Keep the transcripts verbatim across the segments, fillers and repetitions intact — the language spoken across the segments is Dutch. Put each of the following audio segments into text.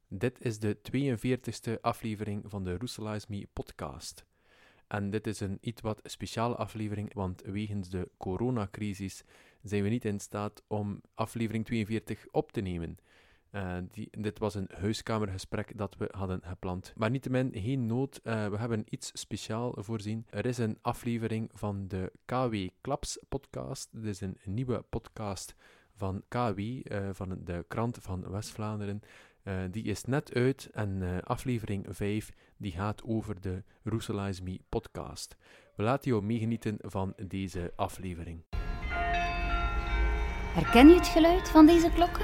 Dit is de tweeënveertigste aflevering van de Roeselaars Me podcast. En dit is een iets wat speciale aflevering, want wegens de coronacrisis zijn we niet in staat om aflevering tweeënveertig op te nemen. Uh, die, dit was een huiskamergesprek dat we hadden gepland. Maar niettemin, geen nood, uh, we hebben iets speciaal voorzien. Er is een aflevering van de K W Klaps podcast. Dit is een nieuwe podcast van K W, uh, van de krant van West-Vlaanderen. Uh, die is net uit en uh, aflevering vijf die gaat over de Roeselaars Me podcast. We laten jou meegenieten van deze aflevering. Herken je het geluid van deze klokken?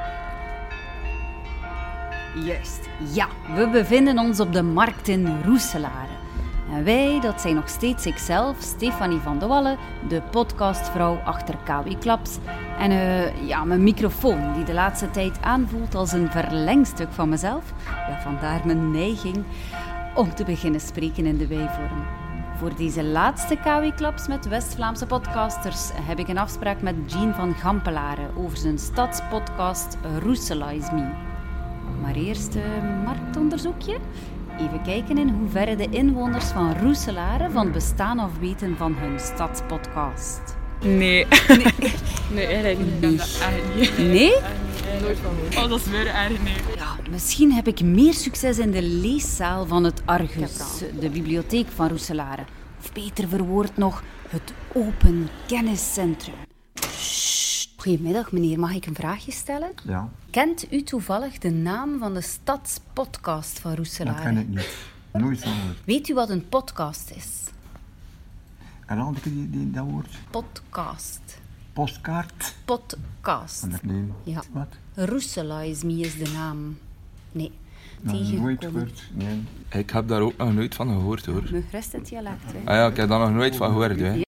Juist, ja, we bevinden ons op de markt in Roeselare. En wij, dat zijn nog steeds ikzelf, Stefanie van de Wallen, de podcastvrouw achter K W Klaps. En uh, ja, mijn microfoon, die de laatste tijd aanvoelt als een verlengstuk van mezelf. Ja, vandaar mijn neiging om te beginnen spreken in de wijvorm. Voor deze laatste K W Klaps met West-Vlaamse podcasters heb ik een afspraak met Jean van Gampelaren over zijn stadspodcast Roeselaars Me. Maar eerst een marktonderzoekje. Even kijken in hoeverre de inwoners van Roeselare van het bestaan af weten van hun stadspodcast. Nee. Nee, nee eigenlijk niet. Nee? Dat eigenlijk niet. Nee? Nooit van gehoord. Oh, dat is weer erg, nee. Ja, misschien heb ik meer succes in de leeszaal van het Argus, de bibliotheek van Roeselare. Of beter verwoord nog, het Open Kenniscentrum. Goedemiddag meneer, mag ik een vraagje stellen? Ja. Kent u toevallig de naam van de stadspodcast van Roeselare? Dat ken ik niet. Nooit van gehoord. Weet u wat een podcast is? Herhaal ik die, die, dat woord? Podcast. Postkaart? Podcast. Nee. Ja. Wat? Roeselaars Me is de naam. Nee. Nou, nooit Tegengekomen. gehoord. Nee. Ik heb daar ook nog nooit van gehoord, hoor. Mijn rest het dialect, hè? Ah ja, ik heb daar nog nooit van gehoord, hè.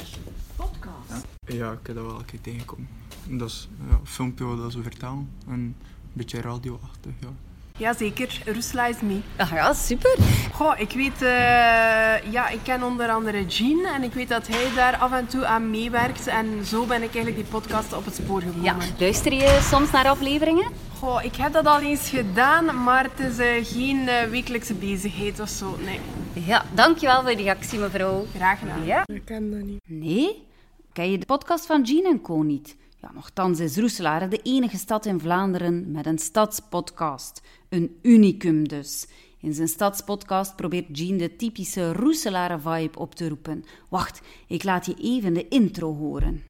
Ja, ik heb dat wel een keer tegengekomen. Dat is ja, een filmpje dat ze vertellen. En een beetje radioachtig, ja. Jazeker, Roeselaars Me. Ah ja, super. Goh, ik weet, uh, ja, ik ken onder andere Jean en ik weet dat hij daar af en toe aan meewerkt. En zo ben ik eigenlijk die podcast op het spoor gekomen. Ja, luister je soms naar afleveringen? Goh, ik heb dat al eens gedaan, maar het is uh, geen uh, wekelijkse bezigheid of zo, nee. Ja, dankjewel voor de reactie, mevrouw. Graag gedaan. Ja? Ik ken dat niet. Nee? Ken je de podcast van Jean en Co niet? Ja, nochtans is Roeselare de enige stad in Vlaanderen met een stadspodcast. Een unicum dus. In zijn stadspodcast probeert Jean de typische Roeselare-vibe op te roepen. Wacht, ik laat je even de intro horen.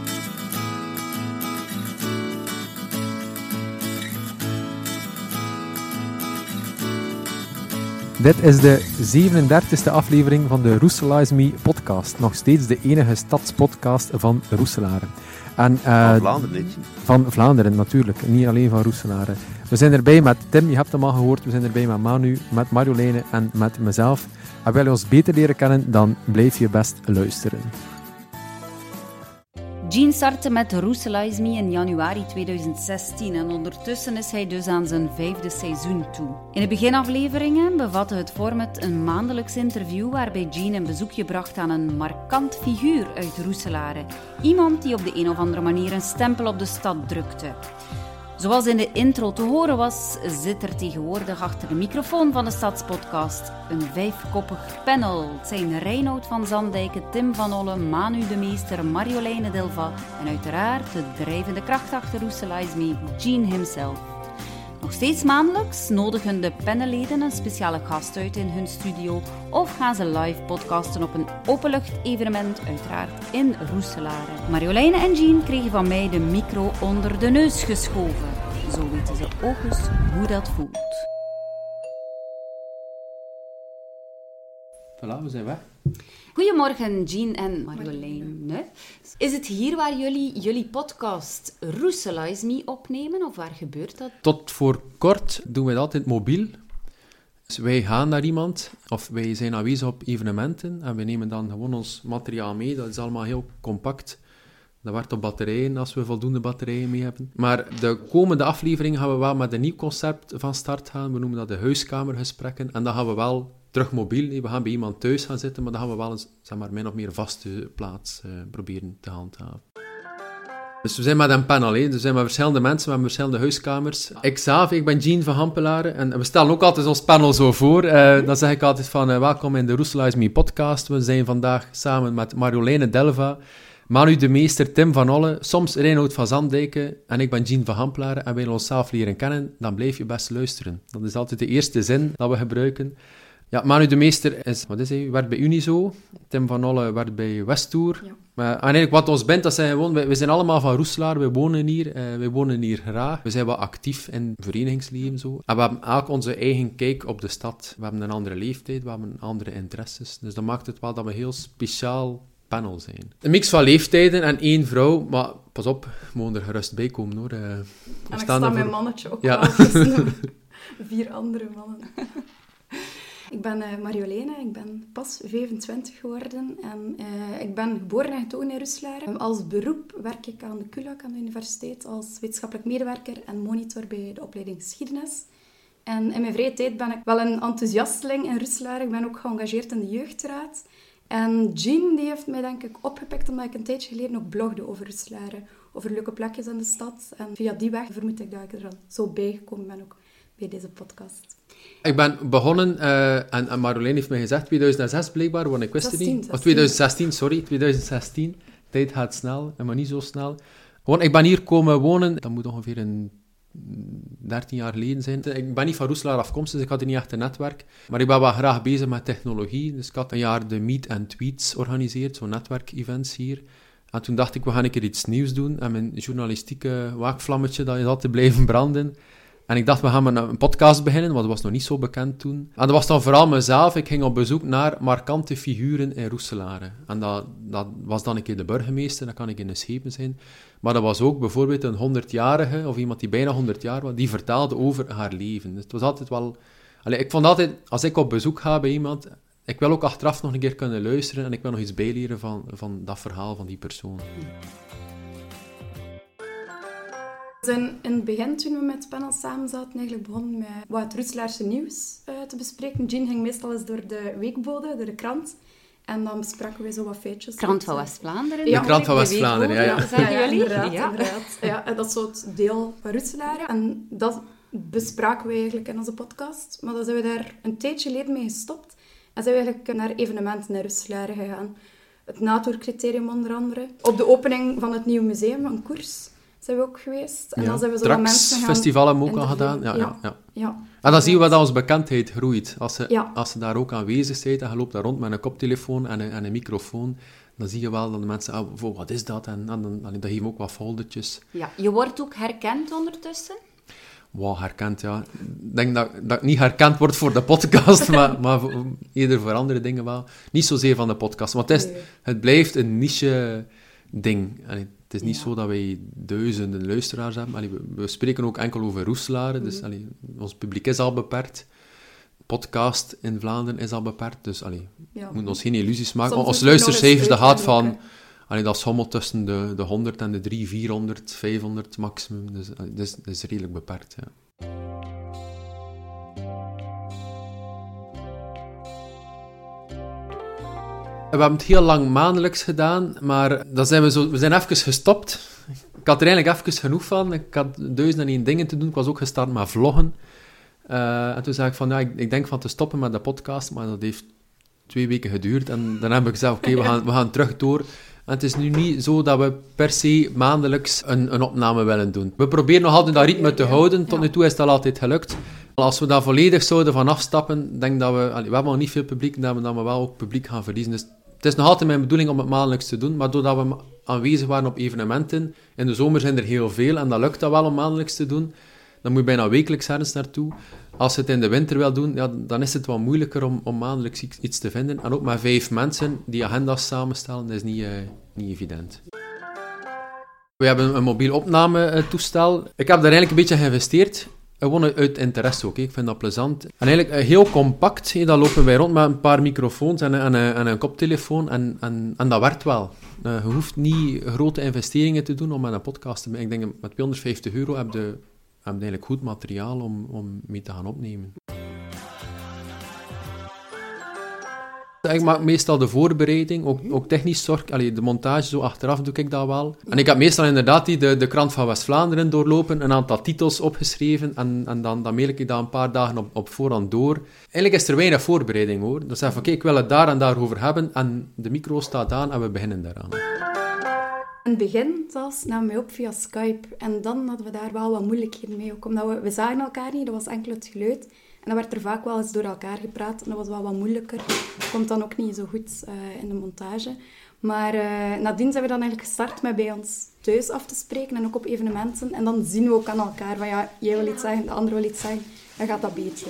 Dit is de zevenendertigste aflevering van de Roeselaars Me podcast. Nog steeds de enige stadspodcast van Roeselare. En, uh, van Vlaanderen, niet? Van Vlaanderen, natuurlijk. Niet alleen van Roeselare. We zijn erbij met Tim, je hebt hem al gehoord. We zijn erbij met Manu, met Marjoleine en met mezelf. En wil je ons beter leren kennen, dan blijf je best luisteren. Jean startte met Roeselaars Me in januari tweeduizend zestien en ondertussen is hij dus aan zijn vijfde seizoen toe. In de beginafleveringen bevatte het format een maandelijks interview waarbij Jean een bezoekje bracht aan een markant figuur uit Roeselare. Iemand die op de een of andere manier een stempel op de stad drukte. Zoals in de intro te horen was, zit er tegenwoordig achter de microfoon van de Stadspodcast een vijfkoppig panel. Het zijn Reinoud van Zandijken, Tim van Olle, Manu de Meester, Marjoleine Dilva en uiteraard de drijvende kracht achter Roeselaars Me, Jean himself. Nog steeds maandelijks nodigen de panelleden een speciale gast uit in hun studio of gaan ze live podcasten op een openlucht-evenement, uiteraard in Roeselare. Marjoleine en Jean kregen van mij de micro onder de neus geschoven. Zo weten ze ook eens hoe dat voelt. Voilà, we zijn weg. Goedemorgen, Jean en Marjoleine. Is het hier waar jullie jullie podcast Roeselaars Me opnemen, of waar gebeurt dat? Tot voor kort doen we dat altijd mobiel. Dus wij gaan naar iemand, of wij zijn aanwezig op evenementen, en we nemen dan gewoon ons materiaal mee. Dat is allemaal heel compact. Dat werkt op batterijen, als we voldoende batterijen mee hebben. Maar de komende aflevering gaan we wel met een nieuw concept van start gaan. We noemen dat de huiskamergesprekken. En dan gaan we wel terug mobiel. We gaan bij iemand thuis gaan zitten, maar dan gaan we wel een, zeg maar, min of meer vaste plaats uh, proberen te handhaven. Dus we zijn met een panel, hè. Dus we zijn met verschillende mensen, we hebben verschillende huiskamers. Ik zelf, ik ben Jean van Hampelaren en we stellen ook altijd ons panel zo voor. Uh, dan zeg ik altijd van, uh, welkom in de Roeselaars Me podcast. We zijn vandaag samen met Marjoleine Delva, Manu de Meester, Tim van Olle, soms Reinoud van Zandijken en ik ben Jean van Hampelaren en willen onszelf leren kennen, dan blijf je best luisteren. Dat is altijd de eerste zin dat we gebruiken. Ja, Manu de Meester is, wat is hij, werkt bij Unizo. Tim van Olle werkt bij Westtour. Ja. Maar en eigenlijk wat ons bindt, dat zijn gewoon, wij, wij zijn allemaal van Roeselaar, wij wonen hier, uh, wij wonen hier graag. We zijn wel actief in verenigingsleven zo. En we hebben elk onze eigen kijk op de stad. We hebben een andere leeftijd, we hebben andere interesses. Dus dat maakt het wel dat we een heel speciaal panel zijn. Een mix van leeftijden en één vrouw, maar pas op, we mogen er gerust bij komen hoor. Uh, en ik sta voor... mijn mannetje ook ja. wel tussen vier andere mannen. Ik ben uh, Marjoleine, ik ben pas vijfentwintig geworden en uh, ik ben geboren en getogen in Roeselaar. Als beroep werk ik aan de K U L A C, aan de universiteit, als wetenschappelijk medewerker en monitor bij de opleiding geschiedenis. En in mijn vrije tijd ben ik wel een enthousiasteling in Roeselaar. Ik ben ook geëngageerd in de jeugdraad. En Jean die heeft mij denk ik opgepikt omdat ik een tijdje geleden ook blogde over Roeselaar, over leuke plekjes in de stad. En via die weg vermoed ik dat ik er dan zo bijgekomen ben ook bij deze podcast. Ik ben begonnen, uh, en, en Marjoleine heeft mij gezegd, tweeduizend zes blijkbaar, want ik wist het niet. Of tweeduizend zestien, sorry, tweeduizend zestien. Tijd gaat snel, maar niet zo snel. Gewoon, ik ben hier komen wonen, dat moet ongeveer een dertien jaar geleden zijn. Ik ben niet van Roeselaar afkomstig, dus ik had hier niet echt een netwerk. Maar ik ben wel graag bezig met technologie. Dus ik had een jaar de Meet and Tweets georganiseerd, zo'n netwerkevents hier. En toen dacht ik, we gaan een keer iets nieuws doen. En mijn journalistieke waakvlammetje, dat is altijd blijven branden. En ik dacht, we gaan met een podcast beginnen, want dat was nog niet zo bekend toen. En dat was dan vooral mezelf. Ik ging op bezoek naar markante figuren in Roeselaar. En dat, dat was dan een keer de burgemeester, dat kan ik in de schepen zijn. Maar dat was ook bijvoorbeeld een honderdjarige, of iemand die bijna honderd jaar was, die vertelde over haar leven. Dus het was altijd wel... Allee, ik vond altijd, als ik op bezoek ga bij iemand, ik wil ook achteraf nog een keer kunnen luisteren en ik wil nog iets bijleren van, van dat verhaal van die persoon. Dus in, in het begin, toen we met het panel samen zaten, eigenlijk begonnen met wat het Roeselaarse nieuws uh, te bespreken. Jean ging meestal eens door de weekbode, door de krant. En dan bespraken wij zo wat feitjes. Krant van West-Vlaanderen. De ja, Krant van West-Vlaanderen, ja. ja. Dat zijn ja, ja, jullie? inderdaad, Ja. inderdaad. Ja, en dat is zo het deel van Roeselaar. En dat bespraken wij eigenlijk in onze podcast. Maar dan zijn we daar een tijdje geleden mee gestopt. En zijn we eigenlijk naar evenementen in Roeselaar gegaan. Het Natour-criterium onder andere. Op de opening van het nieuwe museum van Koers zijn we ook geweest. En ja. dan zijn we zo Trax mensen gaan festival hebben we ook al gedaan. Ja, ja. ja, ja. ja. En dan zien we dat onze bekendheid groeit. Als ze, ja. als ze daar ook aanwezig zijn en je loopt daar rond met een koptelefoon en een, en een microfoon, dan zie je wel dat de mensen, ah, oh, wat is dat? En, en dan, dan geven we ook wat foldertjes. Ja, je wordt ook herkend ondertussen? Wow, herkend, ja. Ik denk dat, dat ik niet herkend word voor de podcast, maar, maar voor, eerder voor andere dingen wel. Niet zozeer van de podcast, want het, is, nee. het blijft een niche-ding. Het is niet ja. zo dat wij duizenden luisteraars hebben. Allee, we, we spreken ook enkel over Roeselaar, mm-hmm. dus allee, ons publiek is al beperkt. Podcast in Vlaanderen is al beperkt, dus allee, ja. we moeten ons geen illusies maken. Soms ons luistercijfers, dat gaat van... Allee, dat schommelt tussen de, de honderd en de drie, vierhonderd, vijfhonderd maximum. Dus dat is, dat is redelijk beperkt, ja. We hebben het heel lang maandelijks gedaan, maar dan zijn we, zo, we zijn even gestopt. Ik had er eigenlijk even genoeg van. Ik had duizend en één dingen te doen. Ik was ook gestart met vloggen. Uh, en toen zei ik van, ja, ik, ik denk van te stoppen met de podcast, maar dat heeft twee weken geduurd. En dan heb ik gezegd, oké, okay, we, gaan, we gaan terug door. En het is nu niet zo dat we per se maandelijks een, een opname willen doen. We proberen nog altijd dat ritme te houden. Tot nu toe is dat altijd gelukt. Als we daar volledig zouden van afstappen, denk dat we... We hebben nog niet veel publiek, dat we, dat we wel ook publiek gaan verliezen. Dus het is nog altijd mijn bedoeling om het maandelijks te doen, maar doordat we aanwezig waren op evenementen, in de zomer zijn er heel veel, en dat lukt dat wel om maandelijks te doen, dan moet je bijna wekelijks ergens naartoe. Als je het in de winter wil doen, ja, dan is het wat moeilijker om, om maandelijks iets te vinden. En ook met vijf mensen die agenda's samenstellen, dat is niet, uh, niet evident. We hebben een mobiel opnametoestel. Ik heb daar eigenlijk een beetje geïnvesteerd. Gewoon uit interesse ook, ik vind dat plezant. En eigenlijk heel compact, dan lopen wij rond met een paar microfoons en, en, en een koptelefoon en, en, en dat werkt wel. Uh, je hoeft niet grote investeringen te doen om met een podcast te maken. Ik denk met tweehonderdvijftig euro heb je, heb je eigenlijk goed materiaal om, om mee te gaan opnemen. ik maak meestal de voorbereiding, ook, ook technisch zorg. Allee, de montage, zo achteraf doe ik dat wel. En ik heb meestal inderdaad die, de, de krant van West-Vlaanderen doorlopen, een aantal titels opgeschreven en, en dan, dan mail ik dat een paar dagen op, op voorhand door. Eigenlijk is er weinig voorbereiding, hoor. Dan zeg ik van, kijk, ik wil het daar en daarover hebben en de micro staat aan en we beginnen daaraan. In het begin zelfs namen we op via Skype. En dan hadden we daar wel wat moeilijkheden mee. Ook omdat we, we zagen elkaar niet, dat was enkel het geluid. En dan werd er vaak wel eens door elkaar gepraat. En dat was wel wat moeilijker. Dat komt dan ook niet zo goed uh, in de montage. Maar uh, nadien zijn we dan eigenlijk gestart met bij ons thuis af te spreken. En ook op evenementen. En dan zien we ook aan elkaar van ja, jij wil iets zeggen, de ander wil iets zeggen. Dan gaat dat beter.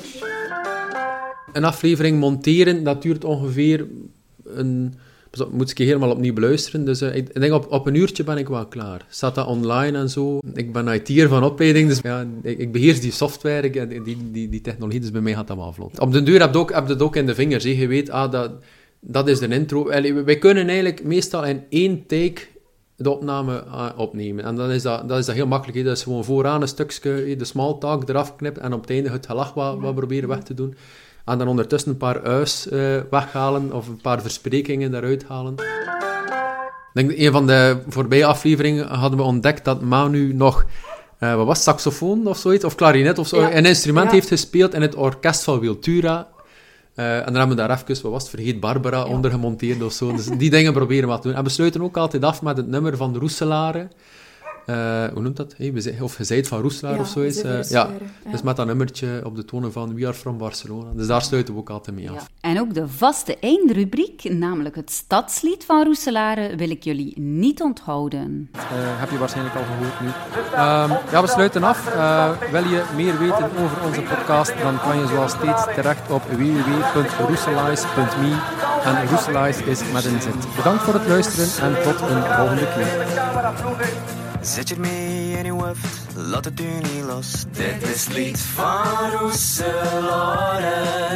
Een aflevering monteren, dat duurt ongeveer een... Moet ik je helemaal opnieuw beluisteren. Dus uh, ik denk op, op een uurtje ben ik wel klaar. Staat dat online en zo. Ik ben I T'er van opleiding, dus ja, ik, ik beheers die software, ik, die, die, die technologie, dus bij mij gaat dat wel vlot. Op de deur heb je ook, heb je het ook in de vingers. He. Je weet, ah, dat, dat is de intro. Wij kunnen eigenlijk meestal in één take de opname uh, opnemen. En dan is dat, dat is dat heel makkelijk. He. Dat is gewoon vooraan een stukje, de small talk eraf knippen en op het einde het gelach wat, wat proberen weg te doen. En dan ondertussen een paar u's uh, weghalen of een paar versprekingen eruit halen. Ik denk dat een van de voorbije afleveringen hadden we ontdekt dat Manu nog, uh, wat was het, saxofoon of zoiets, of klarinet of zo, ja. een instrument ja. heeft gespeeld in het orkest van Wiltura. Uh, en dan hebben we daar even, wat was het, Vergeet Barbara ja. onder gemonteerd of zo. Dus die dingen proberen we te doen. En we sluiten ook altijd af met het nummer van de Roeselare. Uh, hoe noemt dat? Hey, we of je zei het van Roeselaar ja, of zoiets. Uh, ja. ja, dus met dat nummertje op de tonen van We Are From Barcelona. Dus daar sluiten we ook altijd mee af. Ja. En ook de vaste eindrubriek, namelijk het stadslied van Roeselare, wil ik jullie niet onthouden. Uh, heb je waarschijnlijk al gehoord nu. Uh, ja, we sluiten af. Uh, wil je meer weten over onze podcast, dan kan je zoals steeds terecht op w w w punt roeselaars punt me. En Roeselaars is met een zet. Bedankt voor het luisteren en tot een volgende keer. Zet je mee in je hoofd, laat het u niet los. Dit is het lied van Roeselare.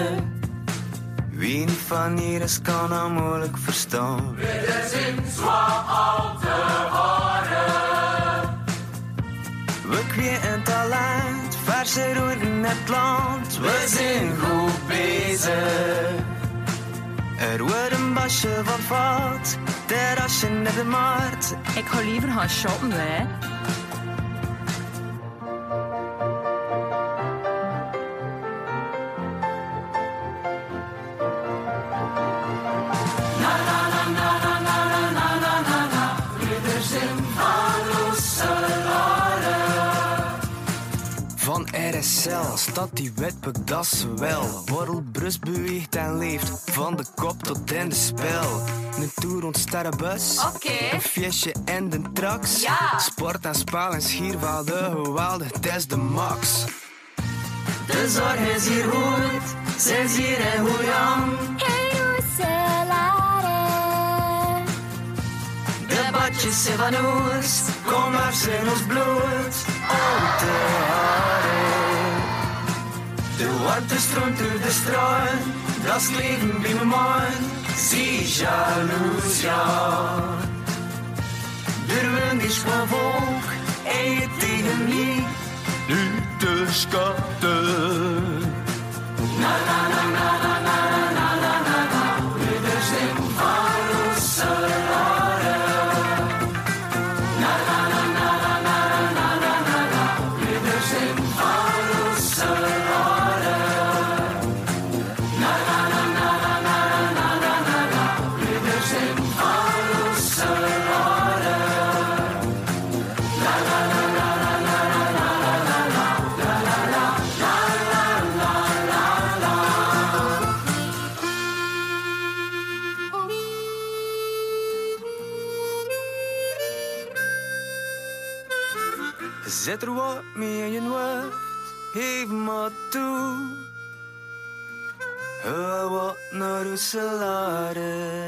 Wie niet van hier is, kan nou moeilijk verstaan. Dit is in zwaar al te horen. We kweken talent, verse roer in het land. We zijn goed bezig. Er wordt een basje van fout, terrasje net de markt. Ik ga liever gaan shoppen, hè. Van R S L, stad die wetpuk, dat ze wel. Borrelbrust beweegt en leeft, van de kop tot in de spel. Een tour rond Sterrenbus, okay. Een feestje en de trax. Ja. Sport en spel en schierwaalde geweldig, het is de max. De zorg is hier goed, ze is hier en hoe jong. Hey Roeselare. De badjes zijn van ons, kom maar zijn ons bloed. Oh, te haren. De warmte stroomt door de straat, dat is leven bij mijn man. Zie jaloers, ja. Durven is van volk, en je tegen mij. Nu de schatten. Na na na na na na na na na na. De stem van Roeselare. Na na na na na na na na na na. De stem van Roeselare. Na na na na na na na na na na. De stem van Roeselare. La la la la la la la la la la. La la la la la la la la. Zet er wat mee in je hoofd, geef maar toe. Hou wat naar Roeselare.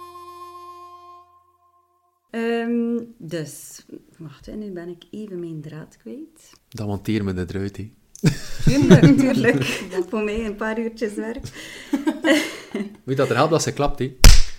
Um, dus, wacht, hè, nu ben ik even mijn draad kwijt. Dan monteren we dit eruit, hè. Tuurlijk, tuurlijk. Dat voor mij een paar uurtjes werk. Weet dat er helpt als ze klapt, hè.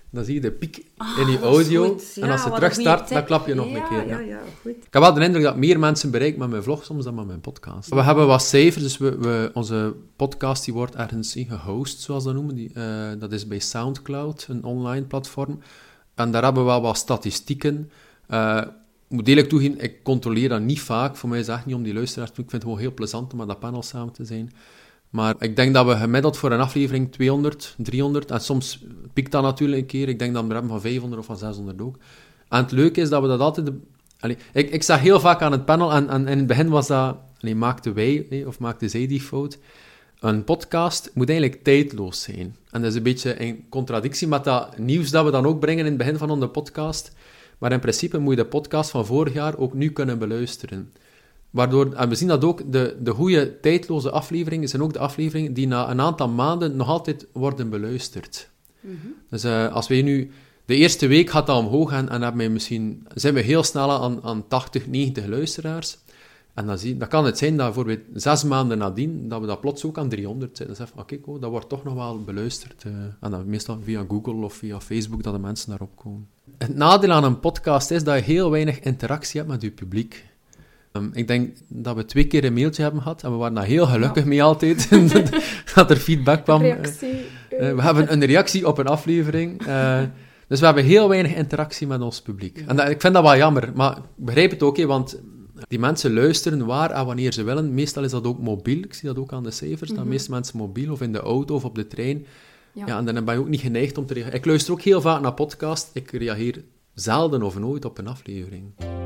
Dan zie je de piek Ah, in je dat is audio. goed. Ja, en als je wat terug een goeie start, dan tip. klap je nog Ja, een keer. ja, ja, goed. Ik heb wel de indruk dat meer mensen bereik met mijn vlog soms dan met mijn podcast. We hebben wat cijfers, dus we, we, onze podcast die wordt ergens eh, gehost, zoals ze dat noemen. Die, uh, dat is bij Soundcloud, een online platform. En daar hebben we wel wat statistieken. Uh, ik moet eerlijk toegeven, ik controleer dat niet vaak. Voor mij is het echt niet om die luisteraars te doen. Ik vind het gewoon heel plezant om met dat panel samen te zijn. Maar ik denk dat we gemiddeld voor een aflevering tweehonderd, driehonderd, en soms piekt dat natuurlijk een keer. Ik denk dat we er hebben van vijfhonderd of van zeshonderd ook. En het leuke is dat we dat altijd... De, allee, ik, ik zag heel vaak aan het panel, en, en in het begin was dat... Allee, maakten wij, nee, of maakte zij die fout. Een podcast moet eigenlijk tijdloos zijn. En dat is een beetje een contradictie met dat nieuws dat we dan ook brengen in het begin van onze podcast. Maar in principe moet je de podcast van vorig jaar ook nu kunnen beluisteren. Waardoor, en we zien dat ook, de, de goede tijdloze afleveringen zijn ook de afleveringen die na een aantal maanden nog altijd worden beluisterd. Mm-hmm. Dus uh, als wij nu... De eerste week gaat dat omhoog en, en hebben we misschien, zijn we heel snel aan, aan tachtig, negentig luisteraars. En dan, zie, dan kan het zijn dat bijvoorbeeld zes maanden nadien, dat we dat plots ook aan driehonderd zijn. Dan zeggen we, oké, oh, dat wordt toch nog wel beluisterd. Uh, en dan meestal via Google of via Facebook dat de mensen daarop komen. Het nadeel aan een podcast is dat je heel weinig interactie hebt met je publiek. Um, ik denk dat we twee keer een mailtje hebben gehad en we waren daar heel gelukkig ja. mee altijd, dat er feedback kwam. Reactie. Uh, uh, we hebben een reactie op een aflevering. Uh, dus we hebben heel weinig interactie met ons publiek. Ja. En dat, ik vind dat wel jammer, maar ik begrijp het ook, he, want die mensen luisteren waar en wanneer ze willen. Meestal is dat ook mobiel, ik zie dat ook aan de cijfers, mm-hmm. dat de meeste mensen mobiel of in de auto of op de trein. Ja. Ja, en dan ben je ook niet geneigd om te reageren. Ik luister ook heel vaak naar podcast, ik reageer zelden of nooit op een aflevering.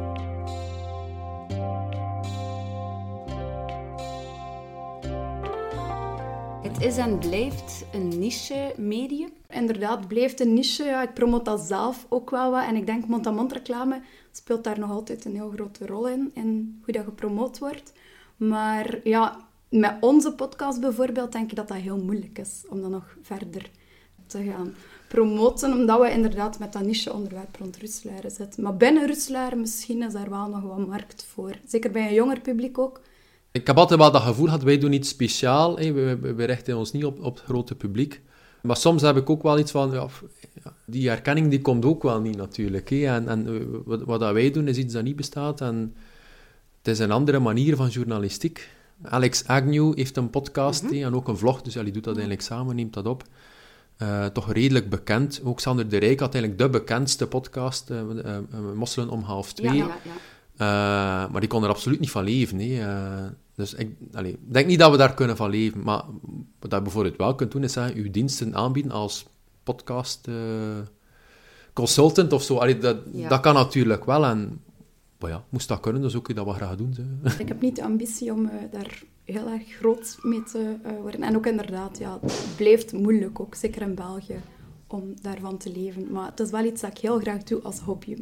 Het is en blijft een niche-medium. Inderdaad, blijft een niche. Ja, ik promoot dat zelf ook wel wat. En ik denk, mond-aan-mond reclame speelt daar nog altijd een heel grote rol in. In hoe dat gepromoot wordt. Maar ja, met onze podcast bijvoorbeeld denk ik dat dat heel moeilijk is. Om dan nog verder te gaan promoten. Omdat we inderdaad met dat niche-onderwerp rond Roeselare zitten. Maar binnen Roeselare misschien is daar wel nog wat markt voor. Zeker bij een jonger publiek ook. Ik heb altijd wel dat gevoel gehad, wij doen iets speciaal. Hè. We, we, we richten ons niet op, op het grote publiek. Maar soms heb ik ook wel iets van... Ja, die herkenning die komt ook wel niet natuurlijk. Hè. En, en wat, wat dat wij doen is iets dat niet bestaat. En het is een andere manier van journalistiek. Alex Agnew heeft een podcast mm-hmm. hè, en ook een vlog. Dus ja, die doet dat eigenlijk samen, neemt dat op. Uh, toch redelijk bekend. Ook Sander de Rijk had eigenlijk de bekendste podcast. Uh, uh, uh, Mosselen om half twee. Ja, ja, ja. Uh, maar die kon er absoluut niet van leven. Hè. Uh, dus ik allee, denk niet dat we daar kunnen van leven. Maar wat je bijvoorbeeld wel kunt doen, is zeggen, uw diensten aanbieden als podcast uh, consultant of zo. Allee, dat, ja. dat kan natuurlijk wel. En ja, moest dat kunnen, dus ook je dat wel graag doen. Zo. Ik heb niet de ambitie om uh, daar heel erg groot mee te uh, worden. En ook inderdaad, ja, het blijft moeilijk, ook zeker in België, om daarvan te leven. Maar het is wel iets dat ik heel graag doe als hobby.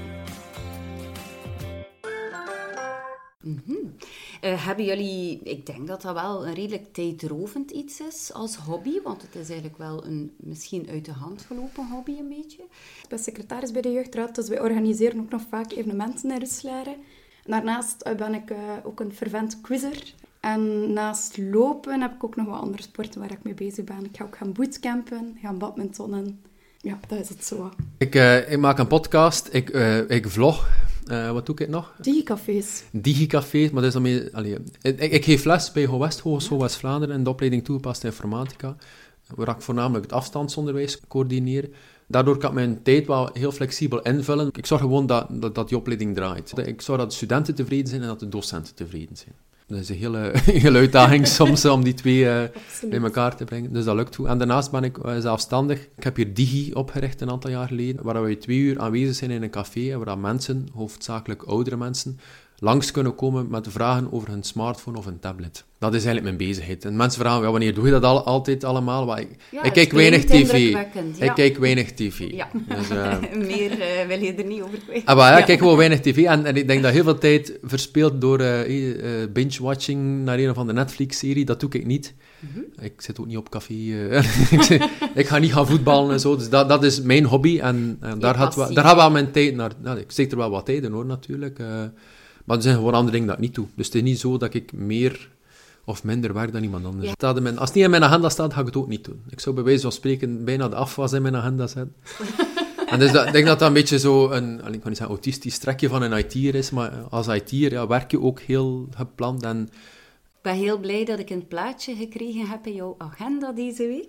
Mm-hmm. Uh, hebben jullie, ik denk dat dat wel een redelijk tijdrovend iets is als hobby, want het is eigenlijk wel een misschien uit de hand gelopen hobby een beetje. Ik ben secretaris bij de Jeugdraad, dus wij organiseren ook nog vaak evenementen in Roeselare. Daarnaast ben ik uh, ook een fervent quizzer. En naast lopen heb ik ook nog wat andere sporten waar ik mee bezig ben. Ik ga ook gaan bootcampen, gaan badmintonnen. Ja, dat is het zo. Ik, uh, ik maak een podcast, ik, uh, ik vlog. Uh, wat doe ik nog? Digicafés. Digicafés, maar dat is dan mee... Allee, ik, ik geef les bij GoWest, Hogeschool West-Vlaanderen, in de opleiding toegepaste informatica, waar ik voornamelijk het afstandsonderwijs coördineer. Daardoor kan ik mijn tijd wel heel flexibel invullen. Ik zorg gewoon dat, dat, dat die opleiding draait. Ik zorg dat de studenten tevreden zijn en dat de docenten tevreden zijn. Dat is een hele, hele uitdaging soms om die twee uh, bij elkaar te brengen. Dus dat lukt goed. En daarnaast ben ik uh, zelfstandig. Ik heb hier Digi opgericht een aantal jaar geleden, waar we twee uur aanwezig zijn in een café en waar mensen, hoofdzakelijk oudere mensen, langs kunnen komen met vragen over hun smartphone of een tablet. Dat is eigenlijk mijn bezigheid. En mensen vragen, ja, wanneer doe je dat al, altijd allemaal? Maar ik, ja, ik kijk weinig tv. Ja. Ik kijk weinig tv. Ja. Dus, uh, Meer uh, wil je er niet over kwijt. Ah, maar ja, ik kijk gewoon weinig tv. En, en ik denk dat heel veel tijd verspeeld door uh, uh, binge-watching naar een of andere Netflix-serie. Dat doe ik niet. Mm-hmm. Ik zit ook niet op café. Uh, ik ga niet gaan voetballen en zo. Dus dat, dat is mijn hobby. En, en daar, gaat wel, daar gaat wel mijn tijd naar... Nou, ik steek er wel wat tijd in, hoor, natuurlijk. Uh, maar er zijn gewoon andere dingen dat ik niet doe. Dus het is niet zo dat ik meer of minder werk dan iemand anders. Ja. Staat in mijn, als het niet in mijn agenda staat, ga ik het ook niet doen. Ik zou bij wijze van spreken bijna de afwas in mijn agenda zetten. En dus dat, ik denk dat dat een beetje zo een, ik kan niet zeggen autistisch trekje van een I T'er is, maar als I T'er ja, werk je ook heel gepland. En... Ik ben heel blij dat ik een plaatje gekregen heb in jouw agenda deze week.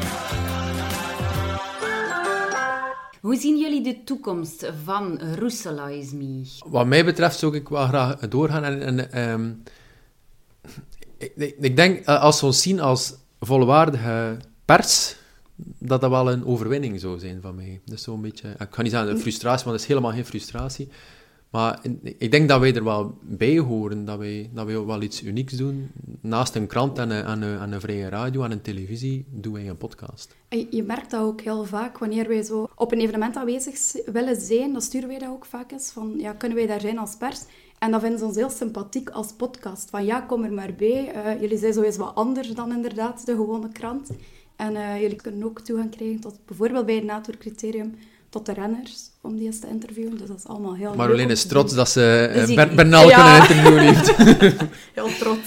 Hoe zien jullie de toekomst van Roeselize Me? Wat mij betreft zou ik wel graag doorgaan. En, en, um, ik, ik, ik denk, als we ons zien als volwaardige pers, dat dat wel een overwinning zou zijn van mij. Dat is zo'n beetje... Ik ga niet zeggen een frustratie, want dat is helemaal geen frustratie. Maar ik denk dat wij er wel bij horen, dat wij, dat wij wel iets unieks doen. Naast een krant en een, en een, en een vrije radio en een televisie, doen wij een podcast. En je merkt dat ook heel vaak, wanneer wij zo op een evenement aanwezig willen zijn, dan sturen wij dat ook vaak eens, van ja, kunnen wij daar zijn als pers? En dat vinden ze ons heel sympathiek als podcast. Van ja, kom er maar bij. Uh, jullie zijn sowieso wat anders dan inderdaad de gewone krant. En uh, jullie kunnen ook toegang krijgen tot bijvoorbeeld bij het NATOR-criterium tot de renners, om die eens te interviewen. Dus dat is allemaal heel Marjolein leuk om is te trots doen. dat ze Dus uh, ik- Ber- Bernal Ja. kunnen interviewen heeft. Heel trots.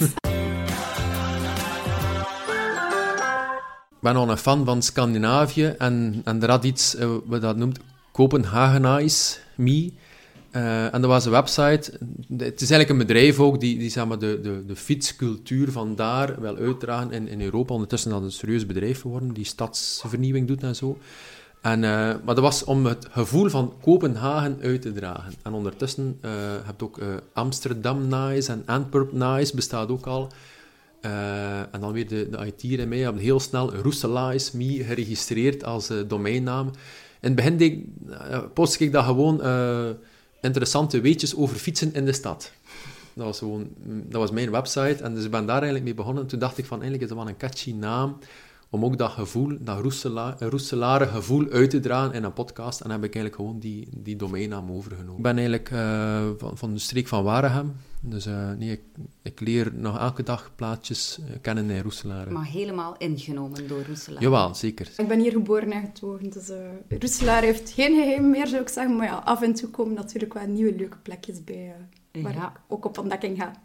Ik ben al een fan van Scandinavië en, en er had iets, uh, wat dat noemt, Copenhagenize Me. Uh, en dat was een website. Het is eigenlijk een bedrijf ook die, die zeg maar, de, de, de fietscultuur van daar wil uitdragen in, in Europa. Ondertussen is dat een serieus bedrijf geworden, die stadsvernieuwing doet en zo. En, uh, maar dat was om het gevoel van Kopenhagen uit te dragen. En ondertussen uh, heb je ook uh, Amsterdam Nice en Antwerp Nice bestaat ook al. Uh, en dan weer de, de I T'er in mij hebben heel snel Roeselize Me geregistreerd als uh, domeinnaam. In het begin deed, uh, postte ik dat gewoon uh, interessante weetjes over fietsen in de stad. Dat was, gewoon, dat was mijn website en dus ik ben daar eigenlijk mee begonnen. En toen dacht ik van, eigenlijk is dat wel een catchy naam om ook dat gevoel, dat Roesela, Roeselare gevoel uit te dragen in een podcast. En dan heb ik eigenlijk gewoon die, die domeinnaam overgenomen. Ik ben eigenlijk uh, van, van de streek van Waregem. Dus uh, nee, ik, ik leer nog elke dag plaatjes uh, kennen in Roeselare. Maar helemaal ingenomen door Roeselaar. Jawel, zeker. Ik ben hier geboren en getogen, dus uh, Roeselaar heeft geen geheim meer, zou ik zeggen. Maar ja, af en toe komen natuurlijk wel nieuwe leuke plekjes bij, uh, waar Ja. ik ook op ontdekking ga.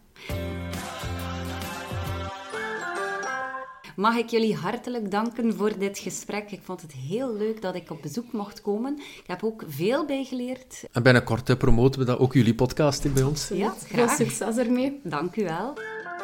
Mag ik jullie hartelijk danken voor dit gesprek. Ik vond het heel leuk dat ik op bezoek mocht komen. Ik heb ook veel bijgeleerd. En binnenkort uh, promoten we dat ook jullie podcast hier bij ons. Ja, Veel graag. succes ermee. Dank u wel.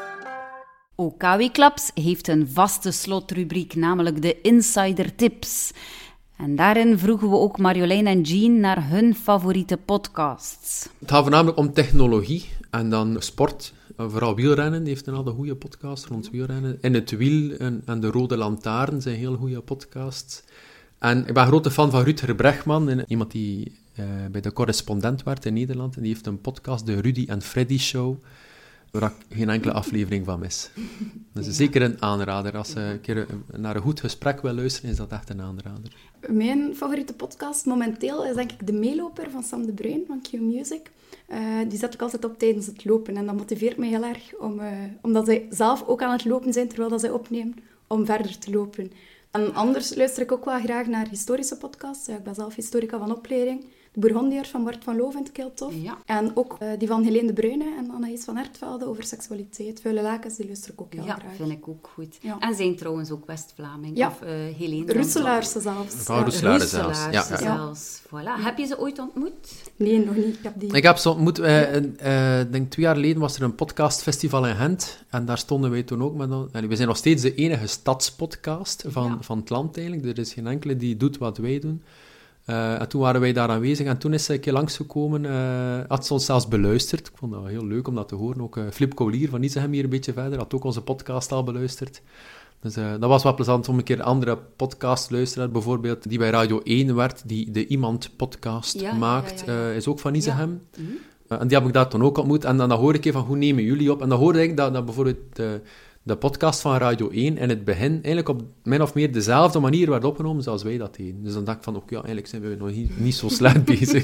O K W Klaps heeft een vaste slotrubriek, namelijk de Insider Tips. En daarin vroegen we ook Marjolein en Jean naar hun favoriete podcasts. Het gaat voornamelijk om technologie en dan sport. Vooral wielrennen, die heeft een hele goede podcast rond wielrennen. In het wiel en, en de Rode Lantaarn zijn heel goede podcasts. En ik ben een grote fan van Rutger Bregman, iemand die uh, bij de Correspondent werd in Nederland. En die heeft een podcast, de Rudy en Freddy Show, waar ik geen enkele aflevering van mis. Dat is zeker een aanrader. Als je een keer naar een goed gesprek wil luisteren, is dat echt een aanrader. Mijn favoriete podcast momenteel is denk ik De Meeloper van Sam de Bruin van Q Music. Uh, die zet ik altijd op tijdens het lopen. En dat motiveert mij heel erg, om, uh, omdat zij zelf ook aan het lopen zijn terwijl dat zij opnemen, om verder te lopen. En anders luister ik ook wel graag naar historische podcasts. Ja, ik ben zelf historica van opleiding. De Bourgondiërs van Bart van Loo vind ik heel tof. Ja. En ook uh, die van Helene de Bruyne en Anaïs van Hertvelde over seksualiteit. Vuile lakens, die luister ik ook heel Ja, graag. vind ik ook goed. Ja. En zijn trouwens ook West-Vlaming. Ja. Of uh, Helene. Roeselaarse zelfs. Van Ja. Roeselaar zelfs. Roeselaarse Ja, ja. zelfs. Voilà. Heb je ze ooit ontmoet? Nee, nog niet. Ik heb die... Ik heb ze ontmoet, uh, uh, ik denk twee jaar geleden was er een podcastfestival in Gent. En daar stonden wij toen ook met... Uh, we zijn nog steeds de enige stadspodcast van, Ja. van het land eigenlijk. Er is geen enkele die doet wat wij doen. Uh, en toen waren wij daar aanwezig en toen is ze een keer langsgekomen. Uh, had ze ons zelfs beluisterd. Ik vond dat heel leuk om dat te horen. Ook uh, Flip Collier van Isegem hier een beetje verder had ook onze podcast al beluisterd. Dus uh, dat was wel plezant om een keer andere podcast te luisteren. Bijvoorbeeld die bij Radio één werd, die de Iemand podcast Ja, maakt, ja, ja, ja. Uh, is ook van Isegem. Ja. Mhm. Uh, en die heb ik daar toen ook ontmoet. En dan, dan hoor ik even van, hoe nemen jullie op? En dan hoorde ik dat, dat bijvoorbeeld de, de podcast van Radio één in het begin eigenlijk op min of meer dezelfde manier werd opgenomen zoals wij dat deden. Dus dan dacht ik van, oké, ja, eigenlijk zijn we nog niet, niet zo slecht bezig.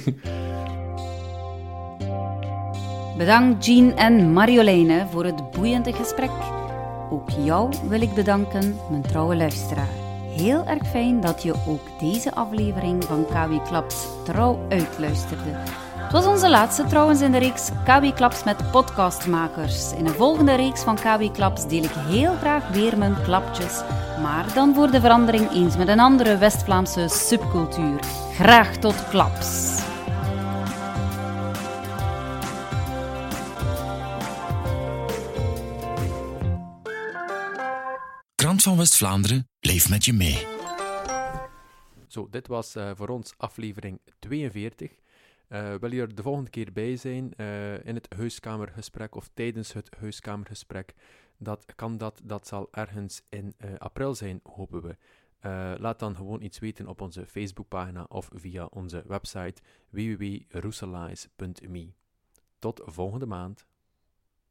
Bedankt Jean en Marjoleine voor het boeiende gesprek. Ook jou wil ik bedanken, mijn trouwe luisteraar. Heel erg fijn dat je ook deze aflevering van K W Klaps trouw uitluisterde. Het was onze laatste trouwens in de reeks K W Klaps met podcastmakers. In een volgende reeks van K W Klaps deel ik heel graag weer mijn klapjes. Maar dan voor de verandering eens met een andere West-Vlaamse subcultuur. Graag tot klaps! Krant van West-Vlaanderen, leef met je mee. Zo, dit was uh, voor ons aflevering tweeënveertig. Uh, wil je er de volgende keer bij zijn uh, in het huiskamergesprek of tijdens het huiskamergesprek? Dat kan dat, dat zal ergens in uh, april zijn, hopen we. Uh, laat dan gewoon iets weten op onze Facebookpagina of via onze website w w w punt roeselize punt me. Tot volgende maand.